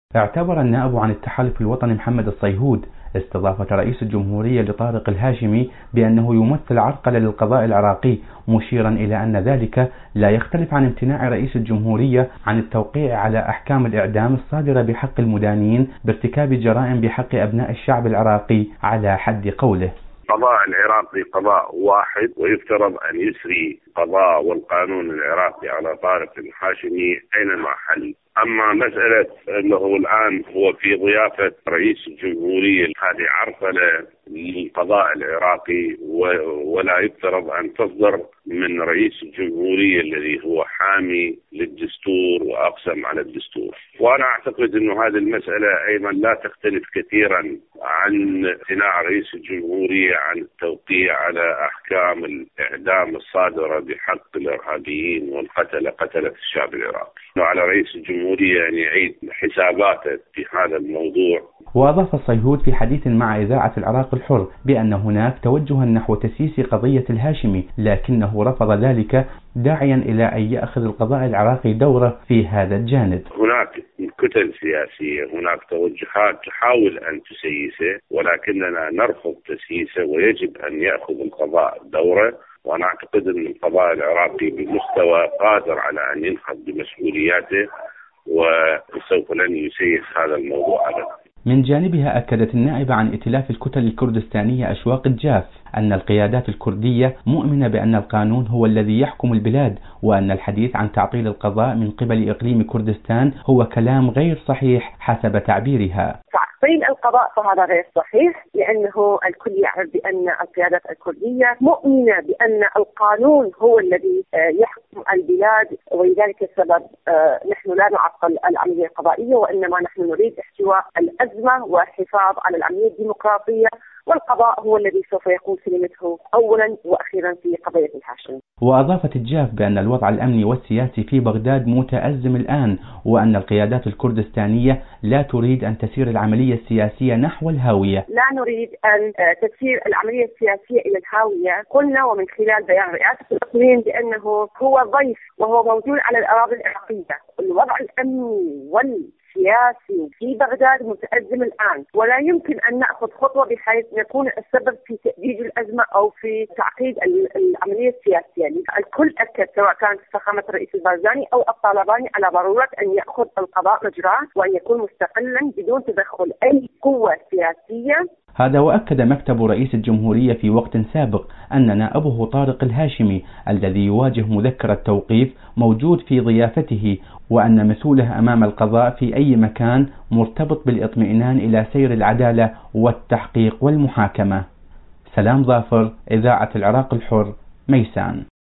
اعتبر النائب عن التحالف الوطني محمد الصيهود استضافة رئيس الجمهورية لطارق الهاشمي بأنه يمثل عرقلة للقضاء العراقي، مشيرا إلى أن ذلك لا يختلف عن امتناع رئيس الجمهورية عن التوقيع على أحكام الإعدام الصادرة بحق المدانين بارتكاب جرائم بحق أبناء الشعب العراقي على حد قوله. القضاء العراقي قضاء واحد، ويفترض أن يسري قضاء والقانون العراقي على طارق الهاشمي أينما حل. أما مسألة أنه الآن هو في ضيافة رئيس الجمهورية، هذه عرقلة للقضاء العراقي، ولا يفترض أن تصدر من رئيس الجمهورية الذي هو حامي للدستور وأقسم على الدستور. وأنا أعتقد أن هذه المسألة أيضا لا تختلف كثيرا عن امتناع رئيس الجمهورية عن التوقيع على أحكام الإعدام الصادرة بحق الإرهابيين قتلة الشعب العراقي. وعلى رئيس الجمهورية أن يعيد حساباته في هذا الموضوع. وأضاف الصيهود في حديث مع إذاعة العراق الحر بأن هناك توجها نحو تسييس قضية الهاشمي، لكنه رفض ذلك داعيا إلى أن يأخذ القضاء العراقي دوره في هذا الجانب. هناك كتل سياسية، هناك توجهات تحاول أن تسيسه، ولكننا نرفض تسييسه، ويجب أن يأخذ القضاء دوره. وأنا أعتقد أن القضاء العراقي بمستوى قادر على أن ينهض بمسؤولياته، وسوف لن يسيس هذا الموضوع أبدا. من جانبها أكدت النائبة عن ائتلاف الكتل الكردستانية أشواق الجاف أن القيادات الكردية مؤمنة بأن القانون هو الذي يحكم البلاد، وأن الحديث عن تعطيل القضاء من قبل إقليم كردستان هو كلام غير صحيح حسب تعبيرها. تعطيل القضاء فهذا غير صحيح، لأنه الكل يعرف بأن القيادات الكردية مؤمنة بأن القانون هو الذي يحكم البلاد، ولذلك السبب نحن لا نعطل العملية القضائية، وإنما نحن نريد احتواء الأزمة والحفاظ على العملية الديمقراطية، والقضاء هو الذي سوف يكون سلمته أولا وأخيرا في قضية الهاشمي. وأضافت الجاف بأن الوضع الأمني والسياسي في بغداد متأزم الآن، وأن القيادات الكردستانية لا تريد أن تسير العملية السياسية نحو الهاوية. لا نريد أن تسير العملية السياسية إلى الهاوية. قلنا ومن خلال بيان رئاسة الإقليم بأنه هو ضيف وهو موجود على الأراضي العراقية. الوضع الأمني والسياسي في بغداد متأزم الآن، ولا يمكن أن نأخذ خطوة بحيث نكون السبب في تأجيج الأزمة أو في تعقيد العملية السياسية. الكل أكد سواء كانت فخامة الرئيس البارزاني أو الطالباني على ضرورة أن يأخذ القضاء مجراه وأن يكون مستقلا بدون تدخل أي قوة سياسية. هذا وأكد مكتب رئيس الجمهورية في وقت سابق أن نائبه طارق الهاشمي الذي يواجه مذكرة توقيف موجود في ضيافته، وأن مسؤوله أمام القضاء في أي مكان مرتبط بالاطمئنان إلى سير العدالة والتحقيق والمحاكمة. سلام ظافر، إذاعة العراق الحر، ميسان.